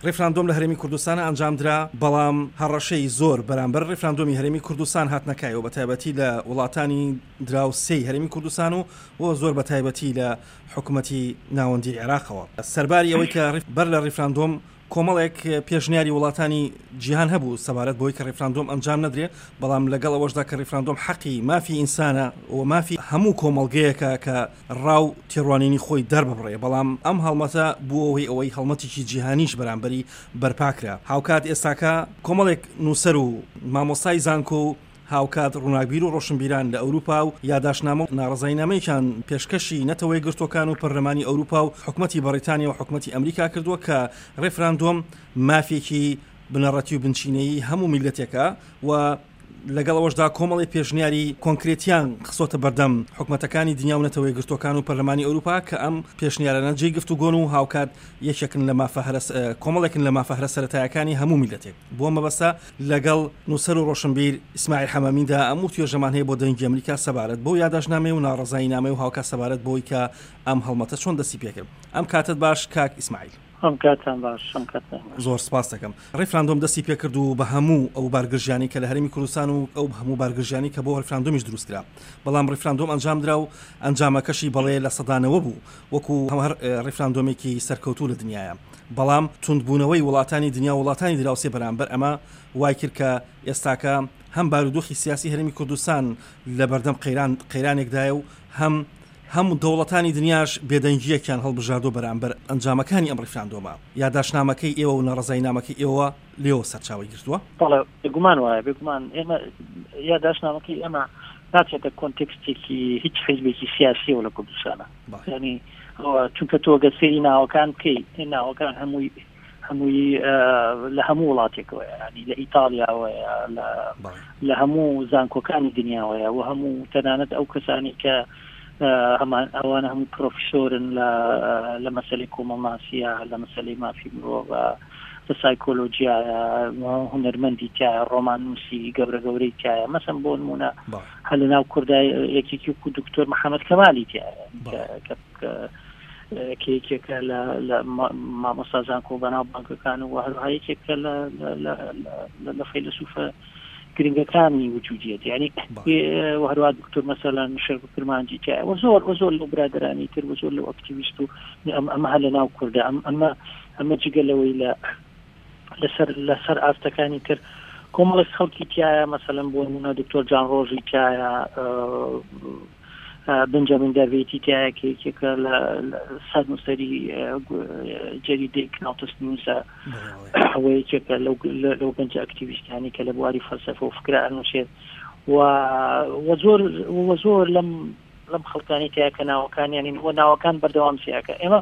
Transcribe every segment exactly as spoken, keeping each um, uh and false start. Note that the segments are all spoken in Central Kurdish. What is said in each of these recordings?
ڕێفراندۆم لە هەرێمی کوردستان ئەنجامدرا، بەڵام هەڕەشەی زۆر بەرامبەر ڕێفراندۆمی هەرێمی کوردستان هات نەکایەوە، بە تایبەتی لە وڵاتانی دراوسێی هەرێمی کوردستان و بۆ زۆر بە تایبەتی لە حکوومەتی ناوەندی عێراقەوە. سەرباری ئەوەی کە بەر لە ڕێفراندۆم کۆمەڵێک پێشنیاری وڵاتانی جیهان هەبوو سەبارەت بۆی کە ڕێفراندۆم ئەنجام نەدرێت، بەڵام لەگەڵ ئەوەشدا کە ڕێفراندۆم حەقی مافی ئینسانە و مافی هەموو کۆمەڵگەیەکە کە ڕاو تێڕوانینی خۆی دەرببڕێ، بەڵام ئەم هەڵمەتە بووەوەی ئەوەی هەڵمەتێکی جیهانیش بەرامبەری بەرپاکرا. هاوکات ئێستاکە کۆمەڵێک نووسەر و مامۆستای زانکۆ و هاوکات ڕووناکبیر و ڕۆشنبیران لە ئەوروپا و یاداشنامە و ناڕزایینامەیەکیان پێشکەشی نەتەوەی گرتوەکان و پەرلەمانی ئەوروپا و حکوومەتی بەریتانیا و حکوومەتی ئەمریکا کردووە کە ڕێفراندۆم مافێکی بنەڕەتی و بنچینەیی هەموو میلەتێکە و لەگەڵ ئەوەشدا کۆمەڵی پێشنیاری کۆنکرێتیان خسۆتە بەردەم حکوومەتەکانی دنیا و نەتەوەی گرتوەکان و پەرلەمانی ئەوروپا کە ئەم پێشنیارانە جێی گفتوگۆن و هاوکات یەکێکن لە مافەهرەس کۆمەڵێکن لە مافەهرە سەرەتایەکانی هەموو میلەتێک. بۆ مەبەستە لەگەڵ نووسەر و ڕۆشنبیر ئیسماعیل حەمەمیدا ئەموو توێژەمان هەیە بۆ دەنگی ئەمریکا سەبارەت بۆ یاداشنامەی و ناڕزایینامەی و هاوکات سەبارەت بۆی کە ئەم هەڵمەتە چۆن دەستی پێکرد. ئەم کاتت باش کاک ئیسماعیل. ئەم کاتان باش. ئەم کاتان زۆر سپاس دەکەم. ڕێفراندۆم دەستی پێکرد و بە هەموو ئەو بارگرژیانی کە لە هەرێمی کوردستان و ئەو هەموو بارگرژیانی کە بۆ ڕێفراندۆمیش دروستکرا، بەڵام ڕێفراندۆم ئەنجامدرا و ئەنجامەکەشی بەڵێ لە سەدانەوە بوو وەکو هەر ڕێفراندۆمێکی سەرکەوتوو لە دنیاە، بەڵام توندبوونەوەی وڵاتانی دنیا و وڵاتانی دراوسێ بەرامبەر ئەمە وای کرد کە ئێستاکە هەم بارودۆخی سیاسی هەرێمی کوردستان لە بەردەم قەیران قەیرانێکدایە و هەم هەموو دەوڵەتانی دنیاش بێدەنگیەکیان هەڵبژاردۆ بەرامبەر ئەنجامەکانی ئەم ڕێفراندۆمە. یاداشنامەکەی ئێوە و نەڕزایینامەکەی ئێوە لێوە سەرچاوی گرتووە؟ بەڵێ بێگومان وایە، بێگومان ئێمە یاداشنامەکەی ئێمە ناچێتە کۆنتێکستێکی هیچ حیزبێکی سیاسیەوە لە کوردستانە، یعنی چونکە تۆ گەسێری ناوەکان بکەی، ناوەکان هەمووی هەمووی لە هەموو وڵاتێکەوە، ینی لە ئیتالیاوەیە، لە هەموو زانکۆکانی دنیاوەیە و هەموو تەنانەت ئەو کەسانی کە هەمان ئەوانە هەموو پرۆفیسۆرن لە مەسەلەی کۆمەڵناسیە، لە مەسەلەی مافی مرۆڤ، لە سایکۆلۆجیایە، هونەرمەندی تایە، ڕۆماننووسی گەورە گەورەی تایە. مەسەن بۆ نمونە هەر لە ناو کوردای یەکێکی وەکو دکتۆر محەممەد کەمالی تایە کە یەکێکە لە مامۆستا زانکۆ بەناو بانکەکان و هەروەها یەکێکە لە فەیلسوفە گرنگەکانی وجودیت، یعنی هەروە دکتۆر مەسەلەن شەرف کرمانجی تایە و زۆر و زۆر لەو برادرانی تر و زۆر لەو ئەکتیڤیست و ئەمە هەر لە ناو کوردە. ئەمە ئەمە جگەلەوەی لەسەر لەسەر ئاستەکانی تر کۆمەڵێک خەڵکی تایە، مەسەلەن بۆ نمونە دکتۆر جان ڕۆژی تایە، بنجامین دەڤێتی تایە کە یەکێکە لە سەد نووسەری جەریدەی کناوتس نیوزە، ئەوە یەکێکە لەو بەنج ئەکتیڤیستانی کە لە بواری فەلسەفە و فکرە ئەنووسێت و زۆر و زۆر لەم لەم خەڵکانی تایە کە ناوەکانیان وە ناوەکان بەردەوام سیاکە. ئێمە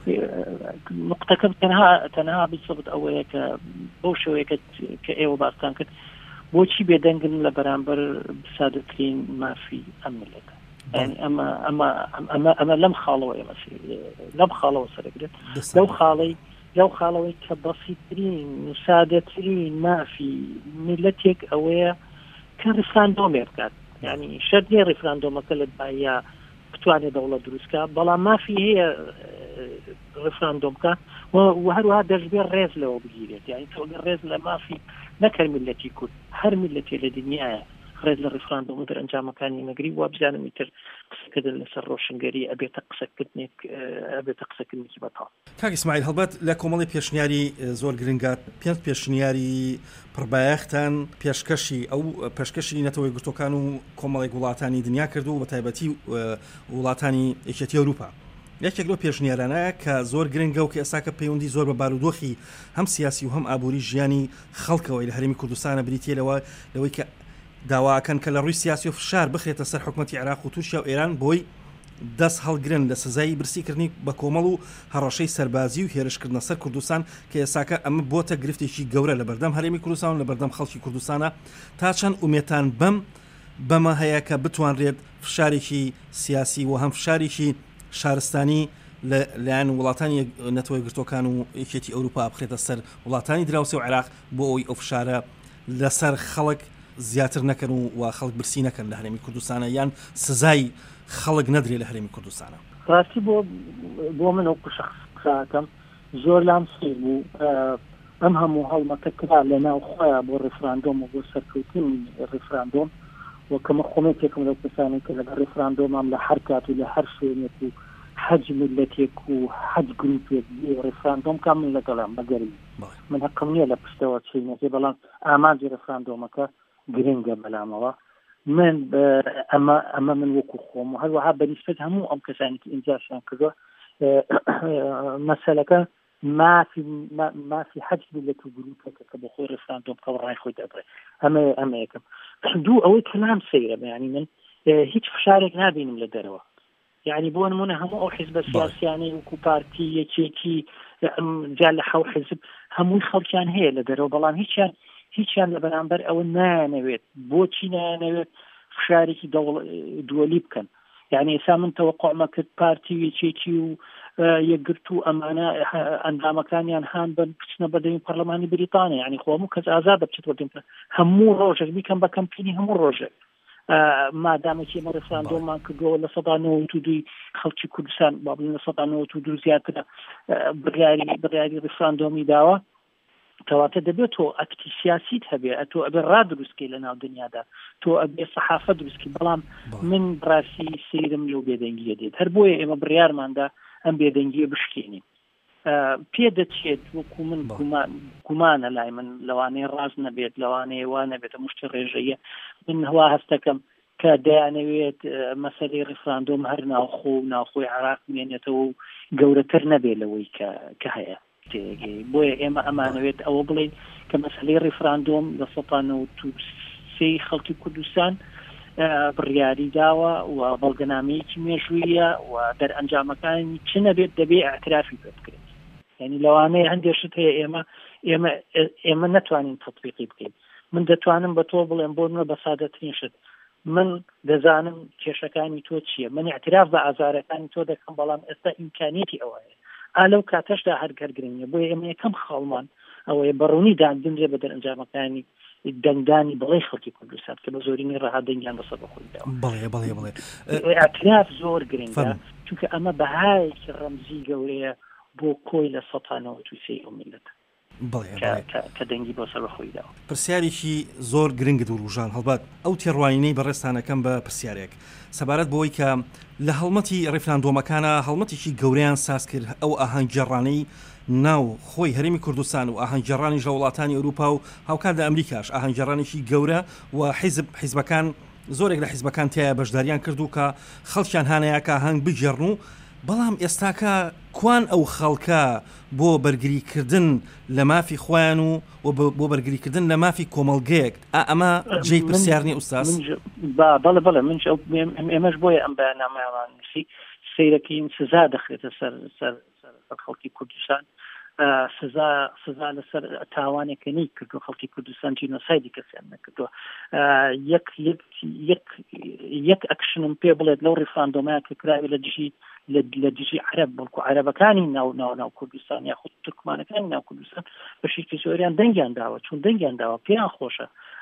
نقطەکەم تەنها تەنها بسبب ئەوەیە کە بەو شێوەیە کە ئێوە باستان کرد بۆچی بێدەنگن لە بەرامبەر سادەترین مافی ئەم ملەتە. يعني أما أما أما أما لم خالوا يا مسير لم خالوا سرقت لو خالي لو خالوا كبسيطين مساعدتين ما في ملتك أويا كان رفراندوم يركض، يعني شدني رفراندوم كلت بايا كتواني دولة دروسكا بلا ما في هي رفراندوم كا وهذا درجة رئيس له بجيلت، يعني تقول الرئيس ما في نكر ملتي كل هر ملتي للدنيا خرج للرفراندوم در انجام كاني مغري وابزان متر قسكد لسر روشنگري ابي تقسكتنك ابي تقسكني بطا كاك اسماعيل هلبات لكم بيشنياري زور گرنگات پێنج پێشنیاری پڕبایەختان پێشکەشی ئەو پێشکەشی نەتەوەی گرتوەکان و کۆمەڵی وڵاتانی دنیا کردو و بە تایبەتی وڵاتانی یەکێتی ئەوروپا. یەکێک لەو پێشنیارانە کە زۆر گرنگە و کە ئێستا کە پەیوەندی زۆر بە بارودۆخی هەم سیاسی و هەم ئابووری ژیانی خەڵکەوەی لە هەرێمی کوردستانە بریتیە لەوە لەوەی کە داواکەن کە لە ڕووی سیاسی و فشار بخرێتە سەر حکومەتی عێراق و تورکیا و ئێران بۆی دەست هەڵگرن لە سزای برسیکردنی بە کۆمەڵ و هەڕەشەی سەربازی و هێرشکردنە سەر کوردستان کە ئێساکە ئەمە بۆتە گرفتێکی گەورە لە بەردەم هەرێمی کوردستان و لە بەردەم خەڵکی کوردستانە تا چەند ئومێتان بەم بەمە هەیە کە بتوانرێت فشارێکی سیاسی و هەم فشارێکی شارستانی لەلایەن وڵاتانی نەتەوەی گرتوەکان و یەکێتی ئەوروپا بخرێتە سەر وڵاتانی دراوسێ و عێراق بۆ ئەوی ئەو فشارە لەسەر خەڵک زیاتر نەکەن و خەڵک برسی نەکەن لە هەرێمی کوردستانە یان سزای خەڵک نەدرێت لە هەرێمی کوردستانە. ڕاستی بۆ بۆ من ئەو شخص قسەکەم زۆر لام سیر بوو ئەم هەموو هەڵمەتە کرا لە ناو خۆیان بۆ ڕێفراندۆم و بۆ سەرکەوتنی ڕێفراندۆم وەکەمە خۆمە تێکم لەو کەسانی کە لەگەڵ ڕێفراندۆمام لە هەر کات و لە هەر شوێنێک و حەج ملەتێک و حەج گروپێک ڕێفراندۆم کا من لەگەڵام بەگەری من حەقم نییە لە پشتەوە چینەکە بەڵام ئامانجی ڕێفراندۆمەکە گرنگە بەلامەوە من ئەمە ئەمە من وەکو خۆم و هەروەها بەنسبەت هەموو ئەم کەسانی کە ئینجاشیان کردووە مەسەلەکە مافی مافی حەج ملەت و گروپێکە کە بە خۆی ڕێفراندۆم کە ڕای خۆی دەبڕێ ئەمە ئەمە یەکەم دوو ئەوەی کەلام سەیرە یعنی من هیچ فشارێک نابینم لە دەرەوە يعني بۆ نمونە هەموو ئەو حیزبە سیاسیانەی وەکو پارتی یەکێکی جا لە حەو حیزب هەمووی خەڵکیان هەیە لە دەرەوە بەڵام هیچیان هیچیان لە بەرامبەر ئەوە نانەوێت بۆچی نانەوێت فشارێکی دووەلی بکەن يعني ئێستا من تەوەقعمە کرد پارتی یەکێکی و یەکگرت و ئەمانە ئەندامەکانیان هان بن بچنە بەدەمی پەرلەمانی بریتانیا يعني خۆ هەموو کەس ئازاد بچێت وەردەم هەموو ڕۆژێک بیکەم بە کەمپینی هەموو ڕۆژێک مادامێکی ئێمە ڕێفراندۆمان کردووە لە سەدا نەوەت و دوی خەڵکی کوردستان با بڵێن لە سەدا نەوەت و دوو زیاترە بڕیاری بڕیاری ڕێفراندۆمی داوە کەواتە دەبێت تۆ ئەکتی سیاسیت هەبێ تۆ ئەبێ ڕادروستکەی لە ناو دنیادا تۆ ئەبێ سەحافە دروستکەی بەڵام من ڕاستی سەیرم لەو بێدەنگیە دێت هەر بۆیە ئێمە بڕیارماندا ئەم بێدەنگیە بشکێنین پێ دەچێت وەکو من گومانە لای من لەوانەیە ڕاز نەبێت لەوانەیە وا نەبێت مشتی ڕێژەیە من هەوا هەستەکەم کە دەیانەوێت مەسەلەی ڕێفراندۆم هەر ناوخۆ و ناوخۆی عێراق مێنێتەوە و گەورەتر نەبێت لەوەی کە هەیە بۆیە ئێمە ئەمانەوێت ئەوە بڵێن کە مەسەلەی ڕێفراندۆم لە سەدانەوەت و سێی خەڵکی کوردستان بڕیاری داوە و بەڵگەنامەیەکی مێژوویە و دەرئەنجامەکانی چ نەبێت دەبێ ئاعترافی پێ بکرێت یعنی لەوانەیە هەندێشت هەیە ئێمە ئێمە ئێمە نەتوانین تەطبیقی بکەین من دەتوانم بە تۆ بڵێم بۆ منە بە سادەترین شت من دەزانم کێشەکانی تۆ چییە من اعتراف بە ئازارەکانی تۆ دەکەم بەڵام ئێستا ئیمکانیەتی ئەوە هەیە ئالەو کاتەشدا هەر گەرگرنگە بۆ ئێمە یەکەم خاڵمان ئەوەیە بەڕوونی دادنرێ بە دەرئەنجامەکانی دەنگدانی بڵێ خەڵکی کوردستان کە بە زۆرینی ڕەها دەنگیان بەسەر بەخۆیدا بڵێ بڵێ بڵێ ئاعتراف زۆر گرنگە چونکە ئەمە بەهایەکی ڕەمزی گەورەیە بۆ کۆی لە سەدانەوەت و سێی ئەو میلەتە کە دەنگی بۆ سەر بەخۆیداوە پرسیارێکی زۆر گرنگت و ڕوژان هەڵبات ئەو تێڕوانینەی بەڕێستانەکەم بە پرسیارێک سەبارەت بۆی کە لە هەڵمەتی ڕێفراندۆمەکانە هەڵمەتێکی گەورەیان ساز کرد ئەو ئاهەنگگەڕانەی ناو خۆی هەرێمی کوردستان و ئاهەنگگەڕانی ژە وڵاتانی ئەوروپا و هاوکات لە ئەمریکاش ئاهەنگگەڕانێکی گەورە و حیزب حیزبەکان زۆرێک لە حیزبەکان تایە بەشداریان کردو کە خەڵکیان هانەیەکە هەنگ بگێڕن و بەڵام ئێستاکە کوان ئەو خەڵکە بۆ بەرگریکردن لە مافی خۆیان و بۆ بەرگریکردن لە مافی کۆمەڵگەیەک ئەمە جێی پرسیارنی ئوستاس بەڵێ بەڵێ من ئێمەش بۆیە ئەم بەیاننامەیان نووسی سەیرەکەین سزا دەخرێتە سەر سەر خەڵکی کوردستان سزا سزا لەسەر تاوانێکەکەنی کردو خەڵکی کوردستان جینۆسایدی کەسیان نەکردووە یەک یەک یەک ئەکشنم پێ بڵێت لەو ڕێفراندۆمەیە کە کراوی لە دژی لە دژی عەرەب بەڵکو عەرەبەکانی ناو ناو ناو کوردستان یاخود تورکمانەکانی ناو کوردستان بەشێکی زۆریان دەنگیان داوە چون دەنگیان داوە پێیان خۆشە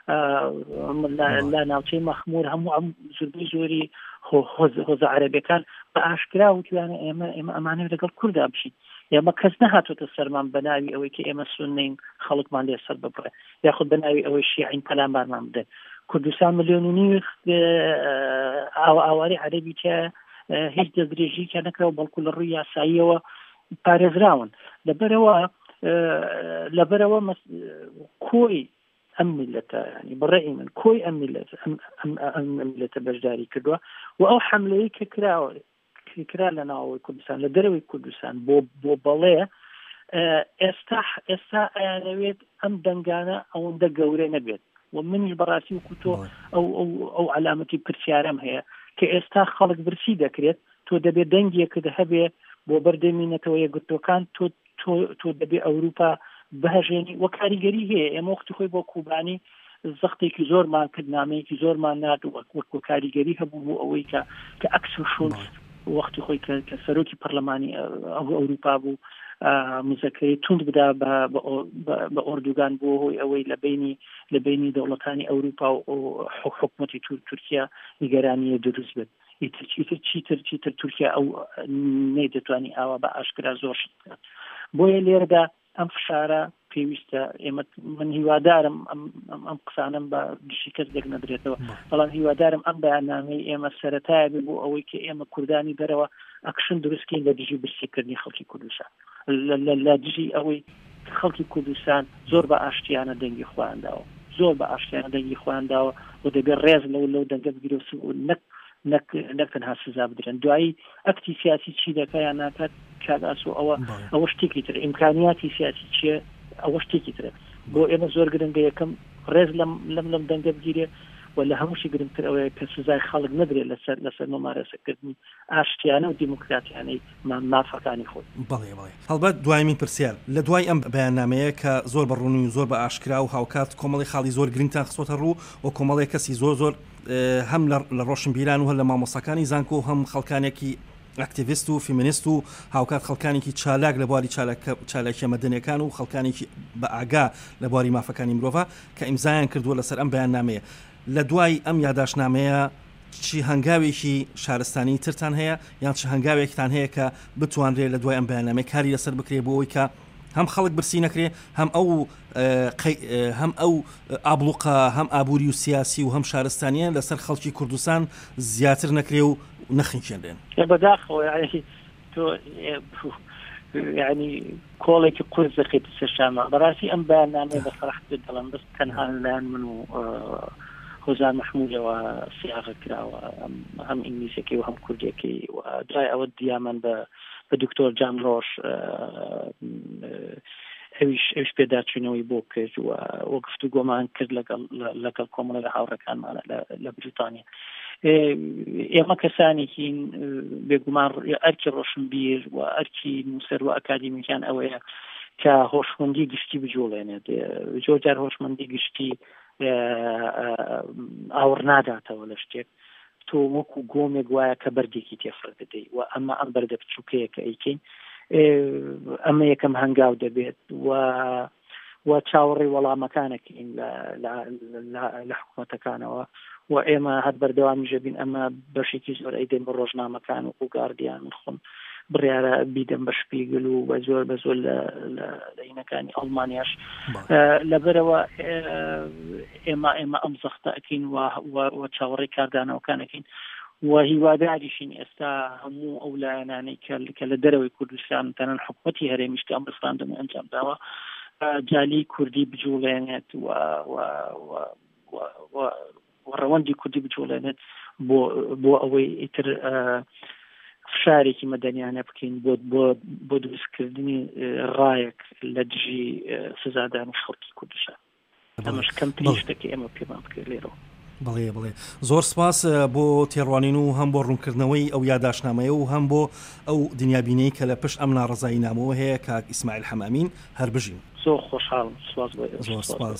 لە ناوچەی مەخمور هەموو زۆربەی زۆری هۆزە عەرەبیەکان بە ئاشکرا وتیانە ئێمە ئێمە ئەمانەوێت لەگەڵ کووردا بشین ئێمە کەس نەهاتوتە سەرمان بە ناوی ئەوەی کە ئێمە سوننین خەڵکمان لێ سەر ببڕێ یاخود بە ناوی ئەوەی شیعین پەلامبارمان بدەن کوردستان ملیۆن و نیو ئاواری عەرەبی تیا هیچ دەستدرێژی کە نەکراوە بەڵکو لە ڕووی یاساییەوە پارێزراون لەبەرەوە لەبەرەوە کۆی ئەم میلەتە ینی بەڕێی من کۆی ئەم میلەتە بەشداری کردووە و ئەو حەملەیە کە کراوە کرا لە ناوەوەی کوردستان لە دەرەوەی کوردستان بۆ بۆ بەڵێ ئێستا ئێستا ئەیانەوێت ئەم دەنگانە ئەوەندە گەورە نەبێت و منیش بەڕاستی وەکو تۆ ئەو ئەو علامەتی پرسیارەم هەیە کە ئێستا خەڵک برسی دەکرێت تۆ دەبێت دەنگێکت هەبێ بۆ بەردەمینەتەوە یەکگرتوەکان تۆ تۆ دەبێت ئەوروپا بەهەژێنی وە کاریگەری هەیە ئێمە وەختی خۆی بۆ کوبانی زەختێکی زۆرمان کرد نامەیەکی زۆرمان نات وەکو کاریگەری هەبوو بۆ ئەوەی کە کە ئەکسل شولز وەختی خۆی کە سەرۆکی پەرلەمانی ئەوروپا بوو مزەکەی توند بدا بە ئۆردوگان بۆ هۆی ئەوەی لە بینی لە بینی دەوڵەتانی ئەوروپا و حکومەتی تورکیا نیگەرانیە دروست بێت ئیتر چیتر چیتر چیتر تورکیا ئەو نەیدەتوانی ئاوا بە ئاشکرا زۆر شت بۆیە لێرەدا ئەم فشارە پێویستە ئێمە من هیوادارم ئەم قسانم بە دشی کەس دێک نەدرێتەوە بەڵام هیوادارم ئەم بەیاننامەی ئێمە سەرەتایە بێ بۆ ئەوەی کە ئێمە کوردانی دەرەوە ئەکشن دروستکەین لە دژی برسیکردنی خەڵکی کوردستان لە دژی ئەوەی خەڵکی کوردستان زۆر بە ئاشتیانە دەنگی خۆیانداوە زۆر بە ئاشتیانە دەنگی خۆیانداوە و دەبێت ڕێز لەو لەو دەنگە بگیرە و نەک نەک تەنها سزا بدرێن دوایی ئەکتی سیاسی چی دەکە یان ناکات کاگاس و ئەوە ئەوە شتێکی تر ئیمکانیاتی سیاسی چیە ئەوە شتێکی ترە بۆ ئێمە زۆر گرنگە یەکەم ڕێز لەم لەم لەم دەنگە بگیرێ و لە هەمووشی گرنگتر ئەوەیە کە سزای خەڵک نەدرێت لەسەر لەسەر مەمارەسەکردنی ئاشتیانە و دیموکراتیانەی مافەکانی خۆی بەڵێ بەڵێ هەڵبەت دوایمین پرسیار لە دوای ئەم بەیاننامەیە کە زۆر بەڕوونی و زۆر بە ئاشکرا و هاوکات کۆمەڵی خاڵی زۆر گرنگتان خسۆتە ڕوو و کۆمەڵی کەسی زۆر زۆر هەم لە ڕۆشنبیران و هەر لە مامۆسەکانی زانکۆ و هەم خەڵکانێکی ئاکتیڤیست و فیمینیست و هاوکات خەڵکانێکی چالاک لە بواری چالاکیە مەدەنیەکان و خەڵکانێکی بە ئاگا لە بواری مافەکانی مرۆڤ کە ئیمزایان کردووە لەسەر ئەم بەیاننامەیە لە دوای ئەم یاداشنامەیە چی هەنگاوێکی شارستانی ترتان هەیە یان چ هەنگاوێکتان هەیە کە بتوانرێت لە دوای ئەم بەیاننامەیە کاری لەسەر بکرێ بۆ ئەوەی کە هەم خەڵک برسی نەکرێ هەم ئەو هەم ئەو ئابلوقە هەم ئابووری و سیاسی و هەم شارستانیە لەسەر خەڵکی کوردستان زیاتر نەکرێ و نەخینچێنرێن بەداخەوە تۆ یعنی کۆڵێکی قورس دەکەیت سەر شامە بەڕاستی ئەم بەیاننامەیە بەفەرح دەڵێم بەس تەنها لایەن من و هۆزار مەحموودەوە سیاغە کراوە هەم ئینگلیزیەکەی و هەم کوردیەکەی و دوای ئەوە دیامان بە بە دکتۆر جان ڕۆژ ئەویش ئەوش پێداچوونەوەی بۆ کرد و وە گفتوگۆمان کرد لەگەڵ لەگەڵ کۆمەڵە لە هاوڕەکانمان لە بریتانیا ئێمە کەسانێکین بێگومان ئەرکی ڕۆشنبیر و ئەرکی نووسەر و ئەکادیمیکان ئەوەیە کە هۆشمەندی گشتی بجوڵێنێت زۆر جار هۆشمەندی گشتی ئاور ناداتەوە لە شتێک تۆ وەکو گۆمێک وایە کە بەردێکی تێفڕ بدەیت و ئەمە ئەم بەردە بچووکەیە کە ئەیکەین ئەمە یەکەم هەنگاو دەبێت و و چاوەڕێی وەڵامەکانەکەین لە حکوومەتەکانەوە و ئێمە هەر بەردەوامیژە بین ئەمە بەشێکی زۆر ئەیدەین بە ڕۆژنامەکان و گاردیان خۆم بڕیارە بیدەم بە شپیگل و بە زۆر بە زۆر لە لەینەکانی ئەڵمانیاش لەبەرەوە ئێمە ئێمە ئەم زەختە ئەکەین و چاوەڕێی کاردانەوەکانەکەین و هیواداریشین ئێستا هەموو ئەو لایەنانەی کە لە دەرەوەی کوردستان تەنەن حکومەتی هەرێمیشتی ئەم ڕستاندەمە ئەنجام داوە جالی کوردی بجوڵێنێت و ڕەوەندی کوردی بجوڵێنێت بۆ بۆ ئەوەی ئیتر فشارێکی مەدەنیانە بکەین بۆ بۆ دروستکردنی ڕایەک لە دژی سزادانی خەڵکی کوردستان ئەمەش کەمترین شتێکی ئێمە پێمان بکرد لێرەوە بەڵێ بڵێ زۆر سپاس بۆ تێڕوانین و هەم بۆ ڕوونکردنەوەی ئەو یاداشنامەیە و هەم بۆ ئەو دنیابینەی کە لە پشت ئەم ناڕزایی نامەوە هەیە کاک ئیسماعیل حەمامین هەر بژین زۆر خۆشحاڵم سپاس زۆر سپاس